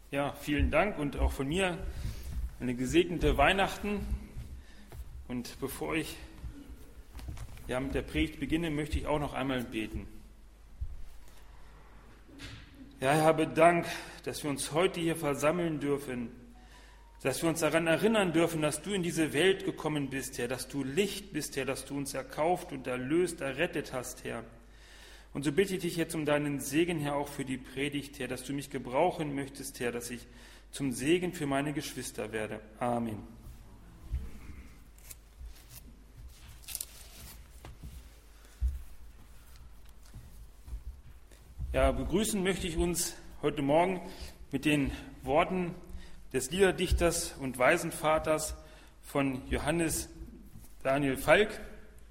Ja, vielen Dank und auch von mir eine gesegnete Weihnachten. Und bevor ich mit der Predigt beginne, möchte ich auch noch einmal beten. Ja, Herr, habe Dank, dass wir uns heute hier versammeln dürfen, dass wir uns daran erinnern dürfen, dass du in diese Welt gekommen bist, Herr, dass du Licht bist, Herr, dass du uns erkauft und erlöst, errettet hast, Herr. Und so bitte ich dich jetzt um deinen Segen, Herr, auch für die Predigt, Herr, dass du mich gebrauchen möchtest, Herr, dass ich zum Segen für meine Geschwister werde. Amen. Ja, begrüßen möchte ich uns heute Morgen mit den Worten des Liederdichters und Waisenvaters von Johannes Daniel Falk.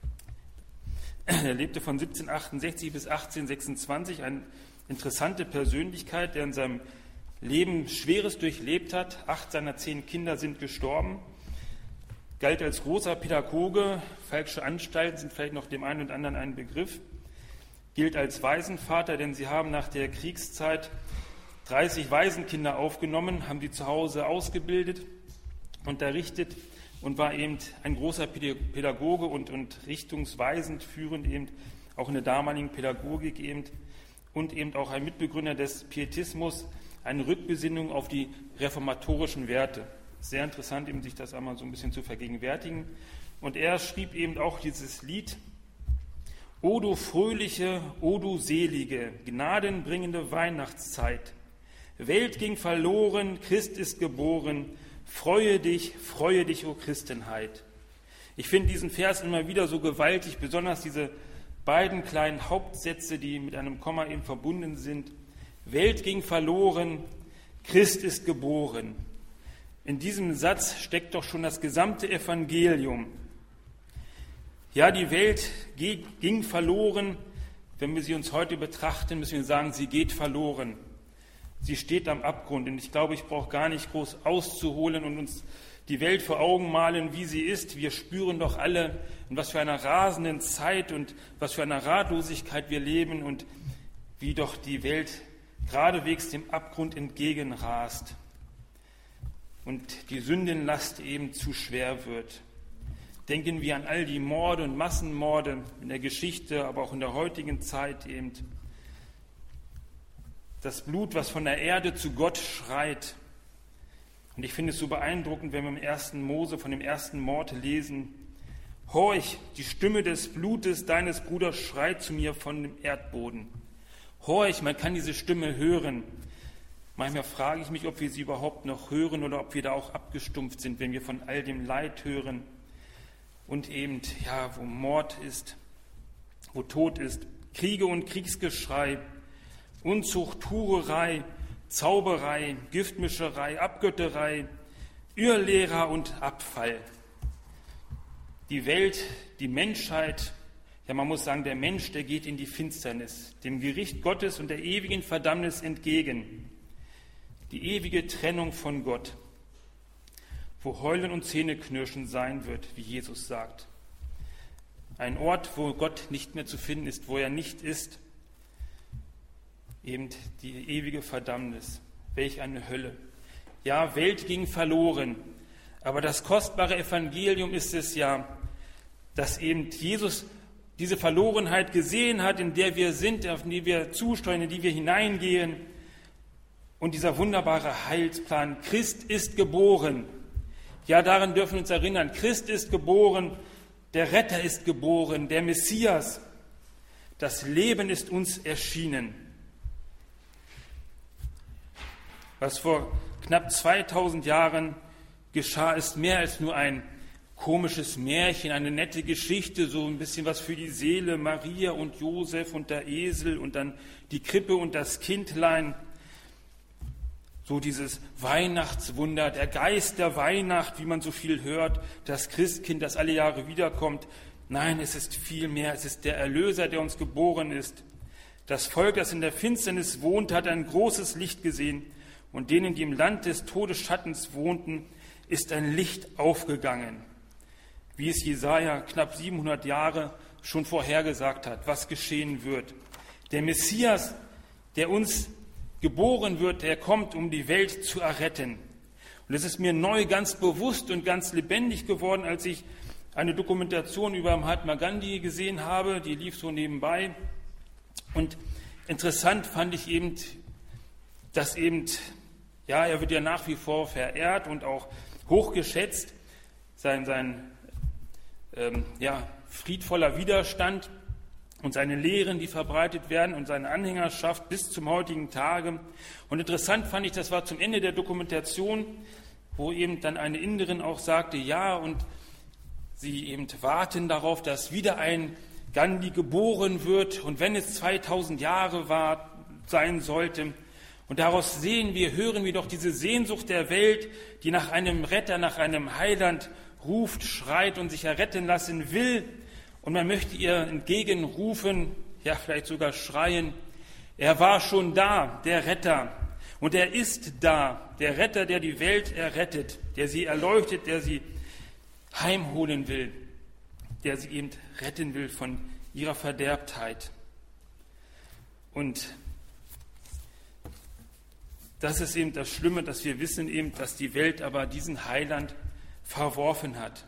Er lebte von 1768 bis 1826, eine interessante Persönlichkeit, der in seinem Leben Schweres durchlebt hat. 8 seiner 10 Kinder sind gestorben, galt als großer Pädagoge. Falksche Anstalten sind vielleicht noch dem einen und anderen ein Begriff. Gilt als Waisenvater, denn sie haben nach der Kriegszeit 30 Waisenkinder aufgenommen, haben die zu Hause ausgebildet, unterrichtet und war eben ein großer Pädagoge und richtungsweisend, führend eben auch in der damaligen Pädagogik eben und eben auch ein Mitbegründer des Pietismus, eine Rückbesinnung auf die reformatorischen Werte. Sehr interessant, eben sich das einmal so ein bisschen zu vergegenwärtigen. Und er schrieb eben auch dieses Lied: O du fröhliche, o du selige, gnadenbringende Weihnachtszeit. Welt ging verloren, Christ ist geboren. Freue dich, o Christenheit. Ich finde diesen Vers immer wieder so gewaltig, besonders diese beiden kleinen Hauptsätze, die mit einem Komma eben verbunden sind. Welt ging verloren, Christ ist geboren. In diesem Satz steckt doch schon das gesamte Evangelium. Ja, die Welt ging verloren. Wenn wir sie uns heute betrachten, müssen wir sagen, sie geht verloren. Sie steht am Abgrund. Und ich glaube, ich brauche gar nicht groß auszuholen und uns die Welt vor Augen malen, wie sie ist. Wir spüren doch alle, in was für einer rasenden Zeit und was für einer Ratlosigkeit wir leben und wie doch die Welt geradewegs dem Abgrund entgegenrast und die Sündenlast eben zu schwer wird. Denken wir an all die Morde und Massenmorde in der Geschichte, aber auch in der heutigen Zeit eben. Das Blut, was von der Erde zu Gott schreit. Und ich finde es so beeindruckend, wenn wir im 1. Mose von dem ersten Mord lesen: Horch, die Stimme des Blutes deines Bruders schreit zu mir von dem Erdboden. Horch, man kann diese Stimme hören. Manchmal frage ich mich, ob wir sie überhaupt noch hören oder ob wir da auch abgestumpft sind, wenn wir von all dem Leid hören. Und eben, wo Mord ist, wo Tod ist, Kriege und Kriegsgeschrei, Unzucht, Hurerei, Zauberei, Giftmischerei, Abgötterei, Irrlehrer und Abfall. Die Welt, die Menschheit, man muss sagen, der Mensch, der geht in die Finsternis, dem Gericht Gottes und der ewigen Verdammnis entgegen. Die ewige Trennung von Gott, wo Heulen und Zähneknirschen sein wird, wie Jesus sagt. Ein Ort, wo Gott nicht mehr zu finden ist, wo er nicht ist. Eben die ewige Verdammnis. Welch eine Hölle. Ja, Welt ging verloren. Aber das kostbare Evangelium ist es ja, dass eben Jesus diese Verlorenheit gesehen hat, in der wir sind, auf die wir zusteuern, in die wir hineingehen. Und dieser wunderbare Heilsplan, Christ ist geboren. Ja, daran dürfen wir uns erinnern. Christ ist geboren, der Retter ist geboren, der Messias. Das Leben ist uns erschienen. Was vor knapp 2000 Jahren geschah, ist mehr als nur ein komisches Märchen, eine nette Geschichte, so ein bisschen was für die Seele, Maria und Josef und der Esel und dann die Krippe und das Kindlein. So dieses Weihnachtswunder, der Geist der Weihnacht, wie man so viel hört, das Christkind, das alle Jahre wiederkommt. Nein, es ist viel mehr, es ist der Erlöser, der uns geboren ist. Das Volk, das in der Finsternis wohnt, hat ein großes Licht gesehen. Und denen, die im Land des Todesschattens wohnten, ist ein Licht aufgegangen. Wie es Jesaja knapp 700 Jahre schon vorhergesagt hat, was geschehen wird. Der Messias, der uns geboren wird, der kommt, um die Welt zu erretten. Und es ist mir neu ganz bewusst und ganz lebendig geworden, als ich eine Dokumentation über Mahatma Gandhi gesehen habe, die lief so nebenbei. Und interessant fand ich eben, dass eben, ja, er wird ja nach wie vor verehrt und auch hochgeschätzt, sein friedvoller Widerstand und seine Lehren, die verbreitet werden und seine Anhängerschaft bis zum heutigen Tage. Und interessant fand ich, das war zum Ende der Dokumentation, wo eben dann eine Inderin auch sagte, ja, und sie eben warten darauf, dass wieder ein Gandhi geboren wird und wenn es 2000 Jahre sein sollte. Und daraus hören wir doch diese Sehnsucht der Welt, die nach einem Retter, nach einem Heiland ruft, schreit und sich erretten lassen will. Und man möchte ihr entgegenrufen, ja vielleicht sogar schreien, er war schon da, der Retter. Und er ist da, der Retter, der die Welt errettet, der sie erleuchtet, der sie heimholen will, der sie eben retten will von ihrer Verderbtheit. Und das ist eben das Schlimme, dass wir wissen eben, dass die Welt aber diesen Heiland verworfen hat.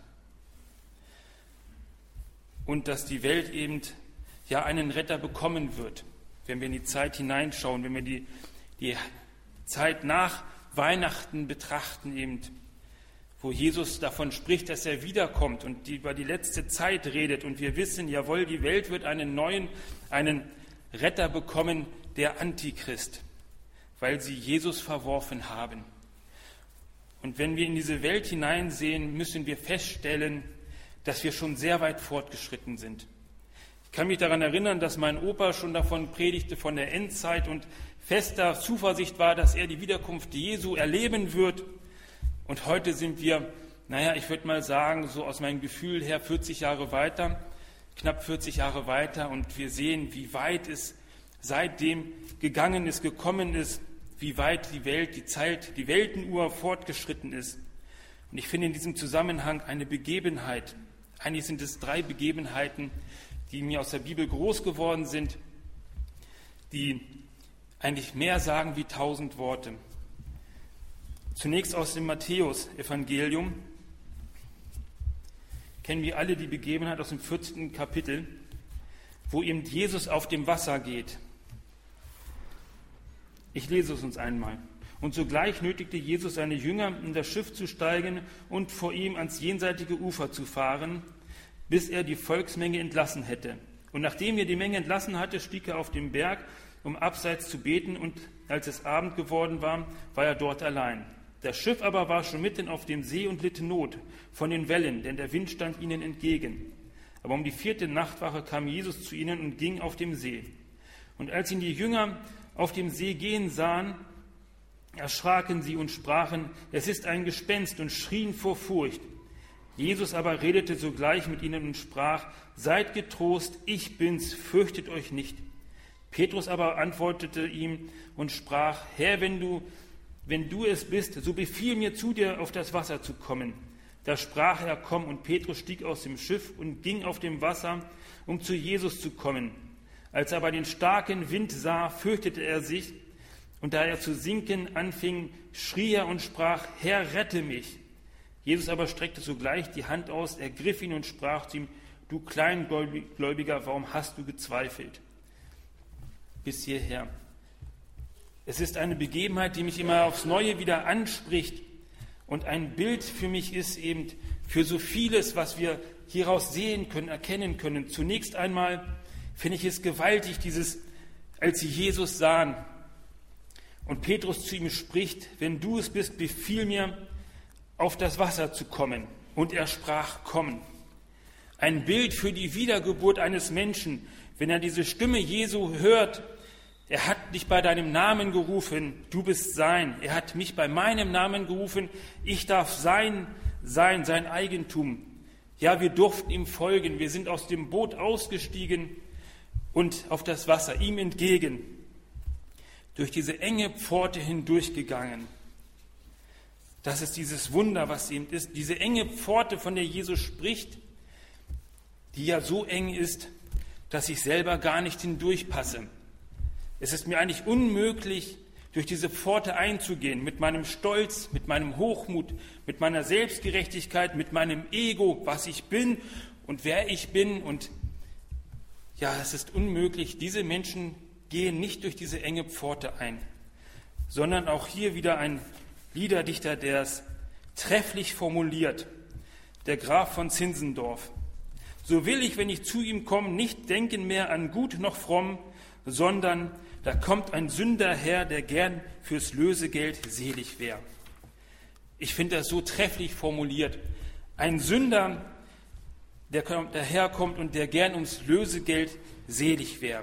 Und dass die Welt eben ja einen Retter bekommen wird, wenn wir in die Zeit hineinschauen, wenn wir die Zeit nach Weihnachten betrachten eben, wo Jesus davon spricht, dass er wiederkommt und über die letzte Zeit redet. Und wir wissen, jawohl, die Welt wird einen Retter bekommen, der Antichrist, weil sie Jesus verworfen haben. Und wenn wir in diese Welt hineinsehen, müssen wir feststellen, dass wir schon sehr weit fortgeschritten sind. Ich kann mich daran erinnern, dass mein Opa schon davon predigte, von der Endzeit und fester Zuversicht war, dass er die Wiederkunft Jesu erleben wird. Und heute sind wir, ich würde mal sagen, so aus meinem Gefühl her 40 Jahre weiter, knapp 40 Jahre weiter. Und wir sehen, wie weit es seitdem gekommen ist, wie weit die Welt, die Zeit, die Weltenuhr fortgeschritten ist. Und ich finde in diesem Zusammenhang eine Begebenheit, eigentlich sind es 3 Begebenheiten, die mir aus der Bibel groß geworden sind, die eigentlich mehr sagen wie 1000 Worte. Zunächst aus dem Matthäus-Evangelium kennen wir alle die Begebenheit aus dem 14. Kapitel, wo eben Jesus auf dem Wasser geht. Ich lese es uns einmal. Und sogleich nötigte Jesus seine Jünger, in das Schiff zu steigen und vor ihm ans jenseitige Ufer zu fahren, bis er die Volksmenge entlassen hätte. Und nachdem er die Menge entlassen hatte, stieg er auf den Berg, um abseits zu beten, und als es Abend geworden war, war er dort allein. Das Schiff aber war schon mitten auf dem See und litt Not von den Wellen, denn der Wind stand ihnen entgegen. Aber um die 4. Nachtwache kam Jesus zu ihnen und ging auf dem See. Und als ihn die Jünger auf dem See gehen sahen, erschraken sie und sprachen, es ist ein Gespenst, und schrien vor Furcht. Jesus aber redete sogleich mit ihnen und sprach, seid getrost, ich bin's, fürchtet euch nicht. Petrus aber antwortete ihm und sprach, Herr, wenn du es bist, so befiehl mir, zu dir auf das Wasser zu kommen. Da sprach er, komm, und Petrus stieg aus dem Schiff und ging auf dem Wasser, um zu Jesus zu kommen. Als er aber den starken Wind sah, fürchtete er sich, und da er zu sinken anfing, schrie er und sprach, Herr, rette mich. Jesus aber streckte sogleich die Hand aus, ergriff ihn und sprach zu ihm, du Kleingläubiger, warum hast du gezweifelt? Bis hierher. Es ist eine Begebenheit, die mich immer aufs Neue wieder anspricht und ein Bild für mich ist eben für so vieles, was wir hieraus sehen können, erkennen können. Zunächst einmal finde ich es gewaltig, als sie Jesus sahen und Petrus zu ihm spricht, wenn du es bist, befiehl mir, auf das Wasser zu kommen. Und er sprach, komm. Ein Bild für die Wiedergeburt eines Menschen, wenn er diese Stimme Jesu hört. Er hat dich bei deinem Namen gerufen, du bist sein. Er hat mich bei meinem Namen gerufen, ich darf sein Eigentum. Ja, wir durften ihm folgen, wir sind aus dem Boot ausgestiegen und auf das Wasser ihm entgegen, durch diese enge Pforte hindurchgegangen. Das ist dieses Wunder, was eben ist, diese enge Pforte, von der Jesus spricht, die ja so eng ist, dass ich selber gar nicht hindurchpasse. Es ist mir eigentlich unmöglich, durch diese Pforte einzugehen, mit meinem Stolz, mit meinem Hochmut, mit meiner Selbstgerechtigkeit, mit meinem Ego, was ich bin und wer ich bin. Und ja, es ist unmöglich. Diese Menschen gehen nicht durch diese enge Pforte ein, sondern auch hier wieder ein Liederdichter, der es trefflich formuliert, der Graf von Zinzendorf. So will ich, wenn ich zu ihm komme, nicht denken mehr an gut noch fromm, sondern da kommt ein Sünder her, der gern fürs Lösegeld selig wär. Ich finde das so trefflich formuliert. Ein Sünder, der daherkommt und der gern ums Lösegeld selig wär.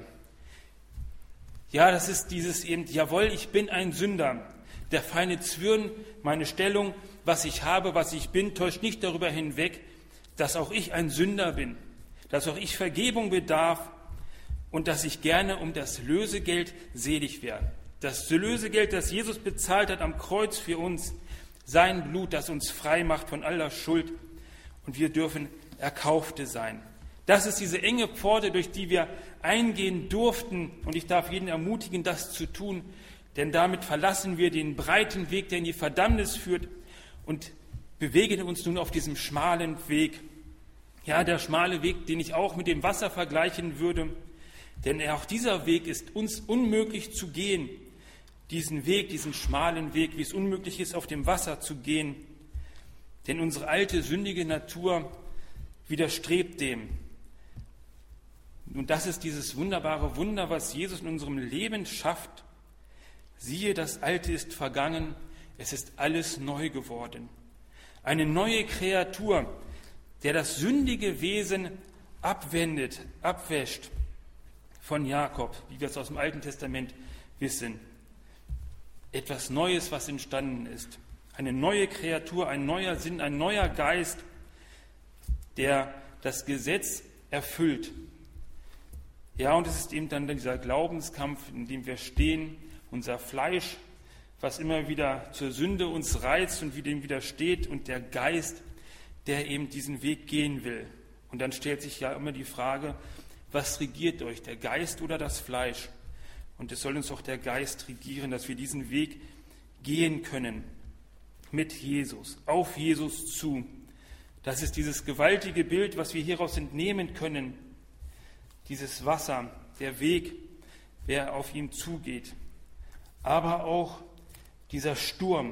Ja, das ist dieses eben, jawohl, ich bin ein Sünder. Der feine Zwirn, meine Stellung, was ich habe, was ich bin, täuscht nicht darüber hinweg, dass auch ich ein Sünder bin, dass auch ich Vergebung bedarf und dass ich gerne um das Lösegeld selig wäre. Das Lösegeld, das Jesus bezahlt hat am Kreuz für uns, sein Blut, das uns frei macht von aller Schuld, und wir dürfen Erkaufte sein. Das ist diese enge Pforte, durch die wir eingehen durften, und ich darf jeden ermutigen, das zu tun, denn damit verlassen wir den breiten Weg, der in die Verdammnis führt, und bewegen uns nun auf diesem schmalen Weg. Ja, der schmale Weg, den ich auch mit dem Wasser vergleichen würde, denn auch dieser Weg ist uns unmöglich zu gehen. Diesen Weg, diesen schmalen Weg, wie es unmöglich ist, auf dem Wasser zu gehen. Denn unsere alte, sündige Natur widerstrebt dem. Und das ist dieses wunderbare Wunder, was Jesus in unserem Leben schafft. Siehe, das Alte ist vergangen, es ist alles neu geworden. Eine neue Kreatur, der das sündige Wesen abwendet, abwäscht von Jakob, wie wir es aus dem Alten Testament wissen. Etwas Neues, was entstanden ist. Eine neue Kreatur, ein neuer Sinn, ein neuer Geist, der das Gesetz erfüllt. Ja, und es ist eben dann dieser Glaubenskampf, in dem wir stehen, unser Fleisch, was immer wieder zur Sünde uns reizt und dem widersteht, und der Geist, der eben diesen Weg gehen will. Und dann stellt sich ja immer die Frage, was regiert euch, der Geist oder das Fleisch? Und es soll uns auch der Geist regieren, dass wir diesen Weg gehen können mit Jesus, auf Jesus zu. Das ist dieses gewaltige Bild, was wir hieraus entnehmen können. Dieses Wasser, der Weg, wer auf ihn zugeht. Aber auch dieser Sturm,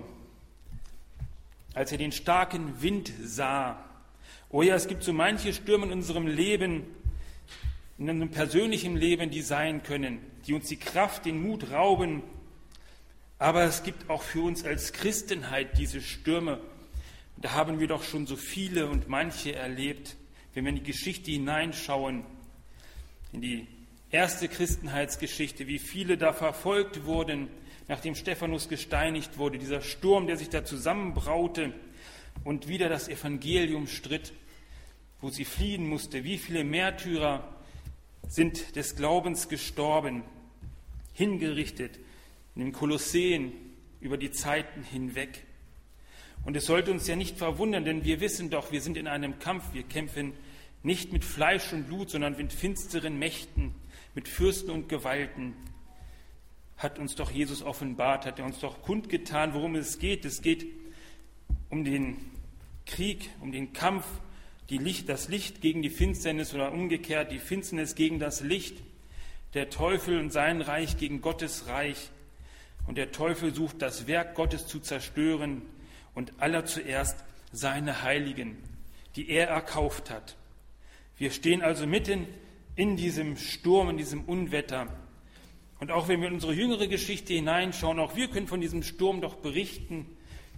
als er den starken Wind sah. Oh ja, es gibt so manche Stürme in unserem Leben, in unserem persönlichen Leben, die sein können, die uns die Kraft, den Mut rauben. Aber es gibt auch für uns als Christenheit diese Stürme. Da haben wir doch schon so viele und manche erlebt, wenn wir in die Geschichte hineinschauen, in die erste Christenheitsgeschichte, wie viele da verfolgt wurden, nachdem Stephanus gesteinigt wurde, dieser Sturm, der sich da zusammenbraute und wieder das Evangelium stritt, wo sie fliehen musste. Wie viele Märtyrer sind des Glaubens gestorben, hingerichtet in den Kolosseen über die Zeiten hinweg. Und es sollte uns ja nicht verwundern, denn wir wissen doch, wir sind in einem Kampf. Wir kämpfen nicht mit Fleisch und Blut, sondern mit finsteren Mächten, mit Fürsten und Gewalten. Hat uns doch Jesus offenbart, hat er uns doch kundgetan, worum es geht. Es geht um den Krieg, um den Kampf, das Licht gegen die Finsternis oder umgekehrt die Finsternis gegen das Licht, der Teufel und sein Reich gegen Gottes Reich. Und der Teufel sucht, das Werk Gottes zu zerstören und allerzuerst seine Heiligen, die er erkauft hat. Wir stehen also mitten in diesem Sturm, in diesem Unwetter. Und auch wenn wir in unsere jüngere Geschichte hineinschauen, auch wir können von diesem Sturm doch berichten,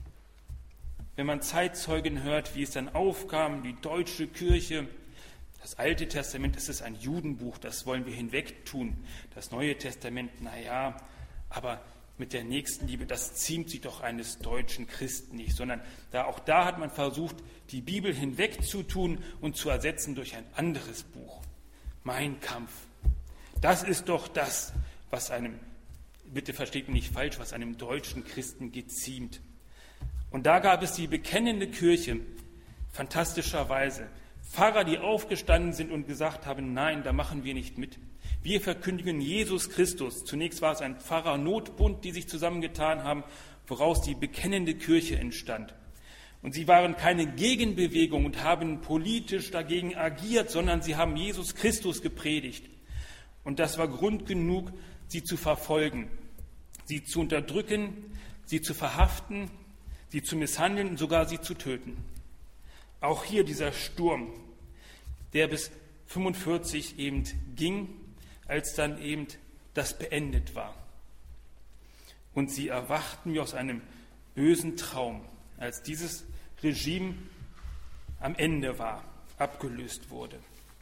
wenn man Zeitzeugen hört, wie es dann aufkam, die deutsche Kirche. Das Alte Testament ist es ein Judenbuch, das wollen wir hinwegtun. Das Neue Testament, naja, aber mit der Nächstenliebe, das ziemt sich doch eines deutschen Christen nicht, sondern auch da hat man versucht, die Bibel hinwegzutun und zu ersetzen durch ein anderes Buch. Mein Kampf. Das ist doch das, was bitte versteht mich nicht falsch, was einem deutschen Christen geziemt. Und da gab es die bekennende Kirche, fantastischerweise. Pfarrer, die aufgestanden sind und gesagt haben, nein, da machen wir nicht mit. Wir verkündigen Jesus Christus. Zunächst war es ein Pfarrer-Notbund, die sich zusammengetan haben, woraus die bekennende Kirche entstand. Und sie waren keine Gegenbewegung und haben politisch dagegen agiert, sondern sie haben Jesus Christus gepredigt. Und das war Grund genug, sie zu verfolgen, sie zu unterdrücken, sie zu verhaften, sie zu misshandeln und sogar sie zu töten. Auch hier dieser Sturm, der bis 1945 eben ging, als dann eben das beendet war. Und sie erwachten wie aus einem bösen Traum, als dieses Regime am Ende war, abgelöst wurde.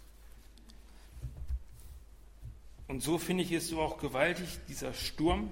Und so finde ich es so auch gewaltig, dieser Sturm.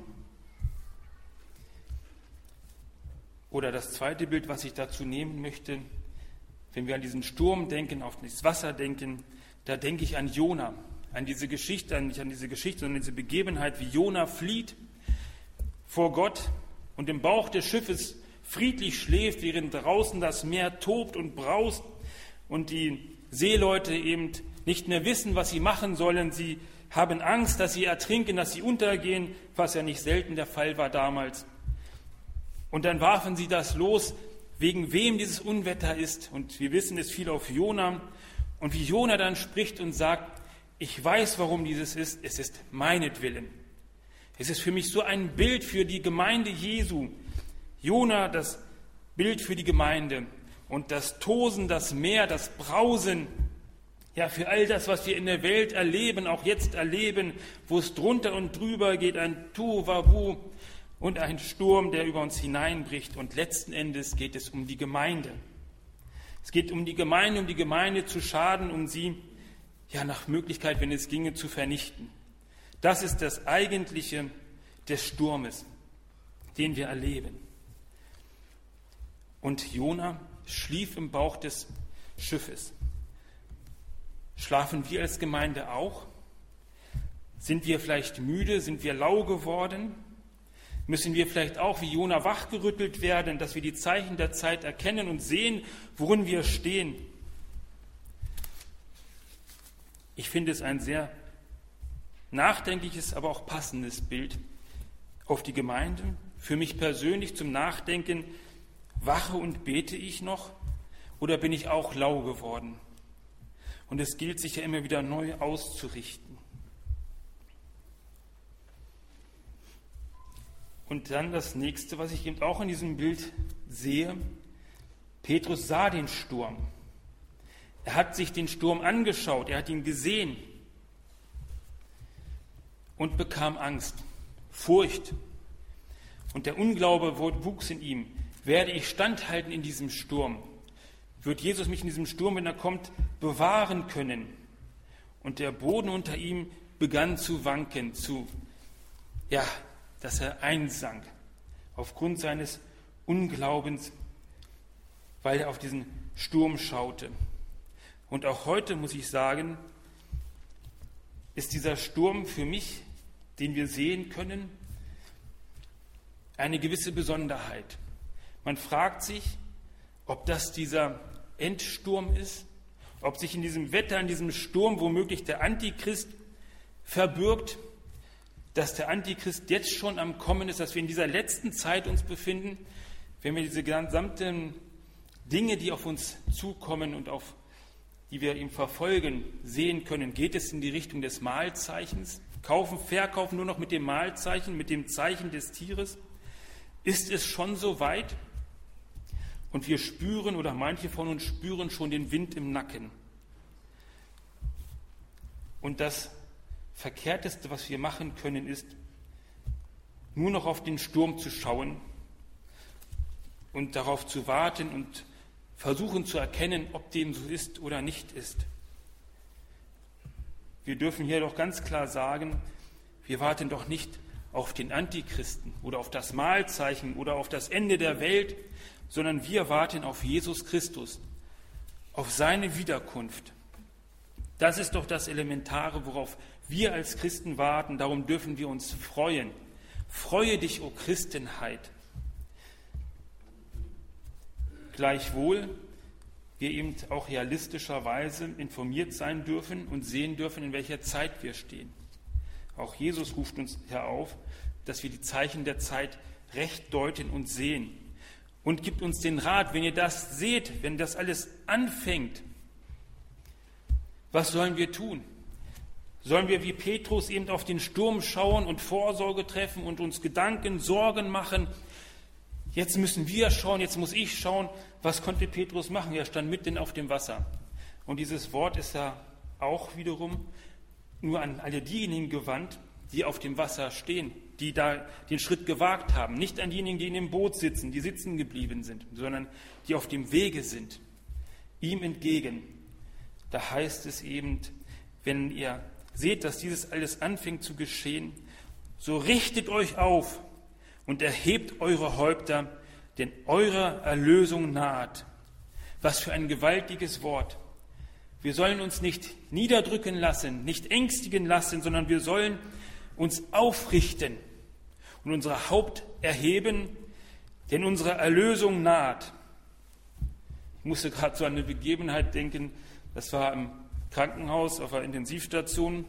Oder das zweite Bild, was ich dazu nehmen möchte, wenn wir an diesen Sturm denken, auf das Wasser denken, da denke ich an Jona, an diese Geschichte, nicht an diese Geschichte, sondern diese Begebenheit, wie Jona flieht vor Gott und im Bauch des Schiffes friedlich schläft, während draußen das Meer tobt und braust und die Seeleute eben nicht mehr wissen, was sie machen sollen. Sie haben Angst, dass sie ertrinken, dass sie untergehen, was ja nicht selten der Fall war damals. Und dann warfen sie das los, wegen wem dieses Unwetter ist. Und wir wissen, es fiel auf Jona. Und wie Jona dann spricht und sagt, ich weiß, warum dieses ist, es ist meinetwillen. Es ist für mich so ein Bild für die Gemeinde Jesu. Jona, das Bild für die Gemeinde. Und das Tosen, das Meer, das Brausen, ja, für all das, was wir in der Welt erleben, auch jetzt erleben, wo es drunter und drüber geht, ein Tohuwabohu und ein Sturm, der über uns hineinbricht. Und letzten Endes geht es um die Gemeinde. Es geht um die Gemeinde zu schaden, um sie, ja, nach Möglichkeit, wenn es ginge, zu vernichten. Das ist das Eigentliche des Sturmes, den wir erleben. Und Jona schlief im Bauch des Schiffes. Schlafen wir als Gemeinde auch? Sind wir vielleicht müde? Sind wir lau geworden? Müssen wir vielleicht auch wie Jona wachgerüttelt werden, dass wir die Zeichen der Zeit erkennen und sehen, worin wir stehen? Ich finde es ein sehr nachdenkliches, aber auch passendes Bild auf die Gemeinde. Für mich persönlich zum Nachdenken, wache und bete ich noch oder bin ich auch lau geworden? Und es gilt, sich ja immer wieder neu auszurichten. Und dann das Nächste, was ich eben auch in diesem Bild sehe, Petrus sah den Sturm. Er hat sich den Sturm angeschaut, er hat ihn gesehen und bekam Angst, Furcht. Und der Unglaube wuchs in ihm. Werde ich standhalten in diesem Sturm? Wird Jesus mich in diesem Sturm, wenn er kommt, bewahren können? Und der Boden unter ihm begann zu wanken, dass er einsank, aufgrund seines Unglaubens, weil er auf diesen Sturm schaute. Und auch heute, muss ich sagen, ist dieser Sturm für mich, den wir sehen können, eine gewisse Besonderheit. Man fragt sich, ob das dieser Endsturm ist, ob sich in diesem Wetter, in diesem Sturm womöglich der Antichrist verbirgt, dass der Antichrist jetzt schon am Kommen ist, dass wir in dieser letzten Zeit uns befinden, wenn wir diese gesamten Dinge, die auf uns zukommen und auf die wir ihm verfolgen, sehen können. Geht es in die Richtung des Mahlzeichens? Kaufen, verkaufen nur noch mit dem Mahlzeichen, mit dem Zeichen des Tieres? Ist es schon so weit? Und wir spüren, oder manche von uns spüren schon den Wind im Nacken. Und das Verkehrteste, was wir machen können, ist, nur noch auf den Sturm zu schauen und darauf zu warten und versuchen zu erkennen, ob dem so ist oder nicht ist. Wir dürfen hier doch ganz klar sagen, wir warten doch nicht auf den Antichristen oder auf das Mahlzeichen oder auf das Ende der Welt, sondern wir warten auf Jesus Christus, auf seine Wiederkunft. Das ist doch das Elementare, worauf wir als Christen warten. Darum dürfen wir uns freuen. Freue dich, o Christenheit. Gleichwohl wir eben auch realistischerweise informiert sein dürfen und sehen dürfen, in welcher Zeit wir stehen. Auch Jesus ruft uns ja auf, dass wir die Zeichen der Zeit recht deuten und sehen. Und gibt uns den Rat, wenn ihr das seht, wenn das alles anfängt, was sollen wir tun? Sollen wir wie Petrus eben auf den Sturm schauen und Vorsorge treffen und uns Gedanken, Sorgen machen? Jetzt müssen wir schauen, jetzt muss ich schauen. Was konnte Petrus machen? Er stand mitten auf dem Wasser. Und dieses Wort ist ja auch wiederum nur an alle diejenigen gewandt, die auf dem Wasser stehen, die da den Schritt gewagt haben. Nicht an diejenigen, die in dem Boot sitzen, die sitzen geblieben sind, sondern die auf dem Wege sind, ihm entgegen. Da heißt es eben, wenn ihr seht, dass dieses alles anfängt zu geschehen, so richtet euch auf und erhebt eure Häupter, denn eure Erlösung naht. Was für ein gewaltiges Wort. Wir sollen uns nicht niederdrücken lassen, nicht ängstigen lassen, sondern wir sollen uns aufrichten und unser Haupt erheben, denn unsere Erlösung naht. Ich musste gerade so an eine Begebenheit denken, das war im Krankenhaus auf einer Intensivstation,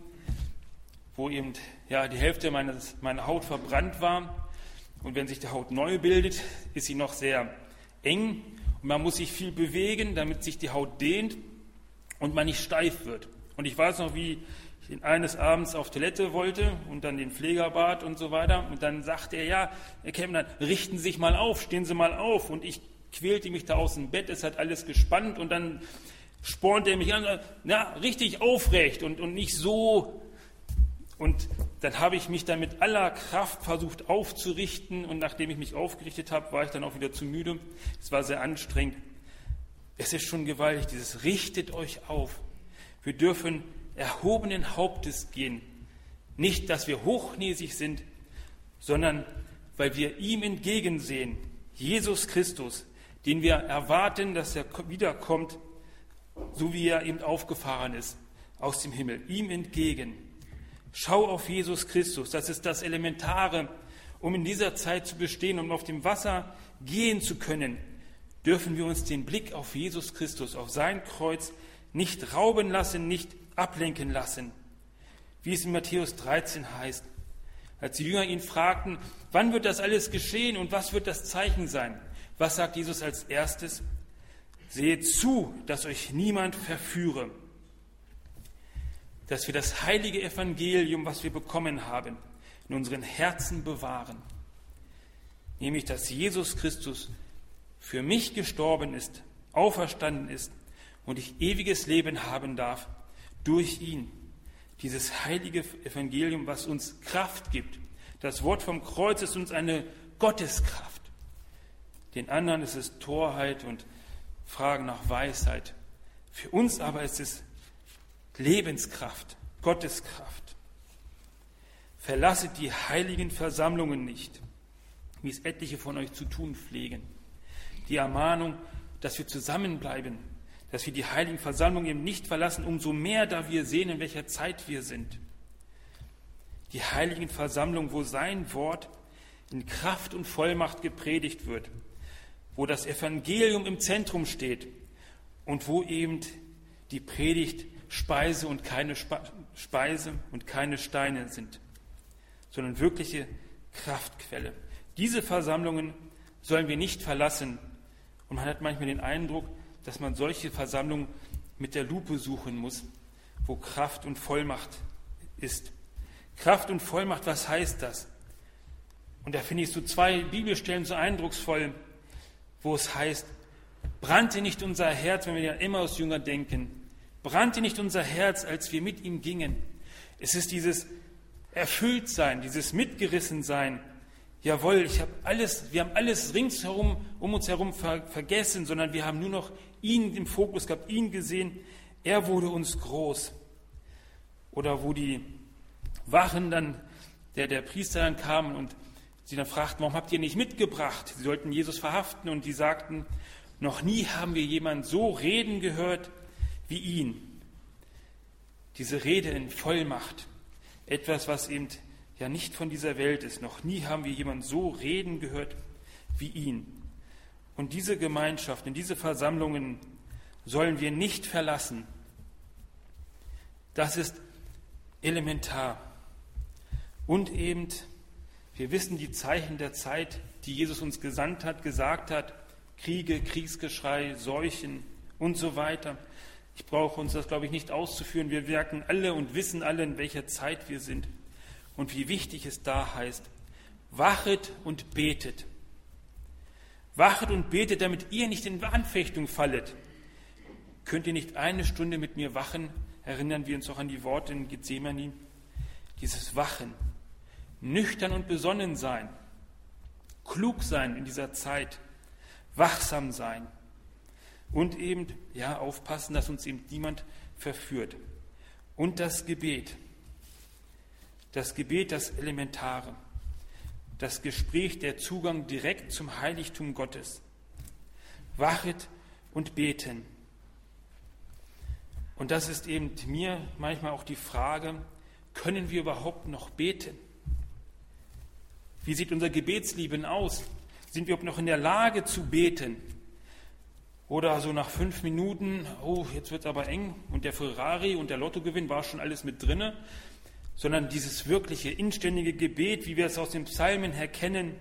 wo eben die Hälfte meiner Haut verbrannt war. Und wenn sich die Haut neu bildet, ist sie noch sehr eng und man muss sich viel bewegen, damit sich die Haut dehnt und man nicht steif wird. Und ich weiß noch, wie ich eines Abends auf Toilette wollte und dann den Pfleger bat und so weiter. Und dann sagte er, Herr Kempner, richten Sie sich mal auf, stehen Sie mal auf. Und ich quälte mich da aus dem Bett, es hat alles gespannt und dann spornte er mich an, richtig aufrecht und nicht so. Und dann habe ich mich dann mit aller Kraft versucht aufzurichten und nachdem ich mich aufgerichtet habe, war ich dann auch wieder zu müde. Es war sehr anstrengend. Es ist schon gewaltig, dieses richtet euch auf. Wir dürfen erhobenen Hauptes gehen. Nicht, dass wir hochnäsig sind, sondern weil wir ihm entgegensehen, Jesus Christus, den wir erwarten, dass er wiederkommt, so wie er eben aufgefahren ist aus dem Himmel, ihm entgegen. Schau auf Jesus Christus, das ist das Elementare, um in dieser Zeit zu bestehen, um auf dem Wasser gehen zu können, dürfen wir uns den Blick auf Jesus Christus, auf sein Kreuz nicht rauben lassen, nicht ablenken lassen. Wie es in Matthäus 13 heißt, als die Jünger ihn fragten, wann wird das alles geschehen und was wird das Zeichen sein? Was sagt Jesus als erstes? Seht zu, dass euch niemand verführe, dass wir das heilige Evangelium, was wir bekommen haben, in unseren Herzen bewahren. Nämlich, dass Jesus Christus für mich gestorben ist, auferstanden ist und ich ewiges Leben haben darf durch ihn. Dieses heilige Evangelium, was uns Kraft gibt. Das Wort vom Kreuz ist uns eine Gotteskraft. Den anderen ist es Torheit und Fragen nach Weisheit. Für uns aber ist es Lebenskraft, Gotteskraft. Verlasset die heiligen Versammlungen nicht, wie es etliche von euch zu tun pflegen. Die Ermahnung, dass wir zusammenbleiben, dass wir die heiligen Versammlungen eben nicht verlassen, umso mehr, da wir sehen, in welcher Zeit wir sind. Die heiligen Versammlungen, wo sein Wort in Kraft und Vollmacht gepredigt wird, wo das Evangelium im Zentrum steht und wo eben die Predigt Speise und keine Steine sind, sondern wirkliche Kraftquelle. Diese Versammlungen sollen wir nicht verlassen. Und man hat manchmal den Eindruck, dass man solche Versammlungen mit der Lupe suchen muss, wo Kraft und Vollmacht ist. Kraft und Vollmacht, was heißt das? Und da finde ich so 2 Bibelstellen so eindrucksvoll, wo es heißt, brannte nicht unser Herz, wenn wir ja immer aus Jünger denken, brannte nicht unser Herz, als wir mit ihm gingen. Es ist dieses Erfülltsein, dieses Mitgerissensein. Jawohl, wir haben alles ringsherum, um uns herum vergessen, sondern wir haben nur noch ihn im Fokus gehabt, ihn gesehen. Er wurde uns groß. Oder wo die Wachen dann, der Priester dann kamen und sie dann fragten, warum habt ihr nicht mitgebracht? Sie sollten Jesus verhaften und die sagten, noch nie haben wir jemanden so reden gehört wie ihn. Diese Rede in Vollmacht, etwas, was eben ja nicht von dieser Welt ist. Noch nie haben wir jemanden so reden gehört wie ihn. Und diese Gemeinschaften, diese Versammlungen sollen wir nicht verlassen. Das ist elementar. Und eben, wir wissen die Zeichen der Zeit, die Jesus uns gesandt hat, gesagt hat, Kriege, Kriegsgeschrei, Seuchen und so weiter. Ich brauche uns das, glaube ich, nicht auszuführen. Wir merken alle und wissen alle, in welcher Zeit wir sind und wie wichtig es da heißt, wachet und betet. Wachet und betet, damit ihr nicht in Anfechtung fallet. Könnt ihr nicht eine Stunde mit mir wachen? Erinnern wir uns auch an die Worte in Gethsemane. Dieses Wachen, nüchtern und besonnen sein, klug sein in dieser Zeit, wachsam sein und eben aufpassen, dass uns eben niemand verführt. Und das Gebet, das Elementare, das Gespräch, der Zugang direkt zum Heiligtum Gottes. Wachet und beten. Und das ist eben mir manchmal auch die Frage, können wir überhaupt noch beten? Wie sieht unser Gebetsleben aus? Sind wir überhaupt noch in der Lage zu beten? Oder so nach 5 Minuten, jetzt wird es aber eng und der Ferrari und der Lottogewinn war schon alles mit drinne, sondern dieses wirkliche, inständige Gebet, wie wir es aus den Psalmen her kennen,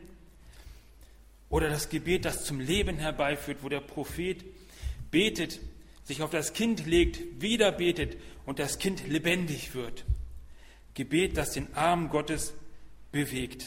oder das Gebet, das zum Leben herbeiführt, wo der Prophet betet, sich auf das Kind legt, wieder betet und das Kind lebendig wird. Gebet, das den Arm Gottes bewegt.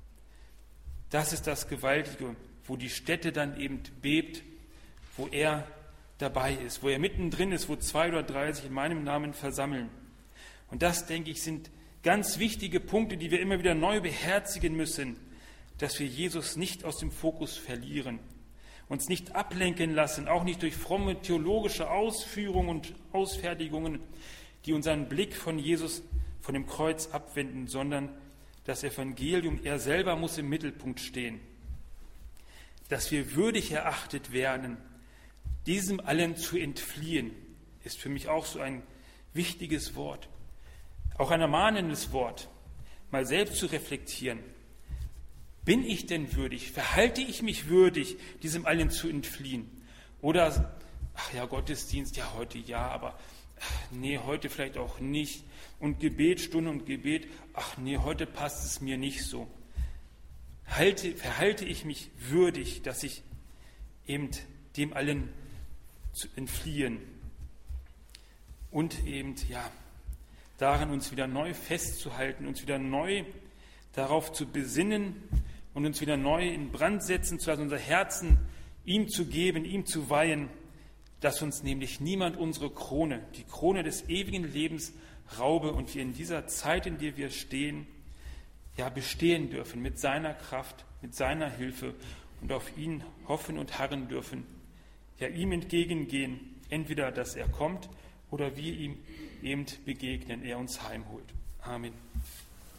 Das ist das Gewaltige, wo die Stätte dann eben bebt, wo er dabei ist, wo er mittendrin ist, wo 2 oder 3 sich in meinem Namen versammeln. Und das, denke ich, sind ganz wichtige Punkte, die wir immer wieder neu beherzigen müssen, dass wir Jesus nicht aus dem Fokus verlieren, uns nicht ablenken lassen, auch nicht durch fromme theologische Ausführungen und Ausfertigungen, die unseren Blick von Jesus, von dem Kreuz abwenden, sondern das Evangelium, er selber muss im Mittelpunkt stehen. Dass wir würdig erachtet werden, diesem allen zu entfliehen, ist für mich auch so ein wichtiges Wort. Auch ein ermahnendes Wort, mal selbst zu reflektieren. Bin ich denn würdig? Verhalte ich mich würdig, diesem allen zu entfliehen? Oder, Gottesdienst, ja, heute ja, aber nee, heute vielleicht auch nicht. Und Gebet, Stunde und Gebet, heute passt es mir nicht so. Verhalte ich mich würdig, dass ich eben dem allen zu entfliehen und eben, daran uns wieder neu festzuhalten, uns wieder neu darauf zu besinnen und uns wieder neu in Brand setzen zu lassen, unser Herzen ihm zu geben, ihm zu weihen, dass uns nämlich niemand unsere Krone, die Krone des ewigen Lebens, raube und wir in dieser Zeit, in der wir stehen, bestehen dürfen mit seiner Kraft, mit seiner Hilfe und auf ihn hoffen und harren dürfen, ihm entgegengehen, entweder, dass er kommt oder wir ihm eben begegnen, er uns heimholt. Amen.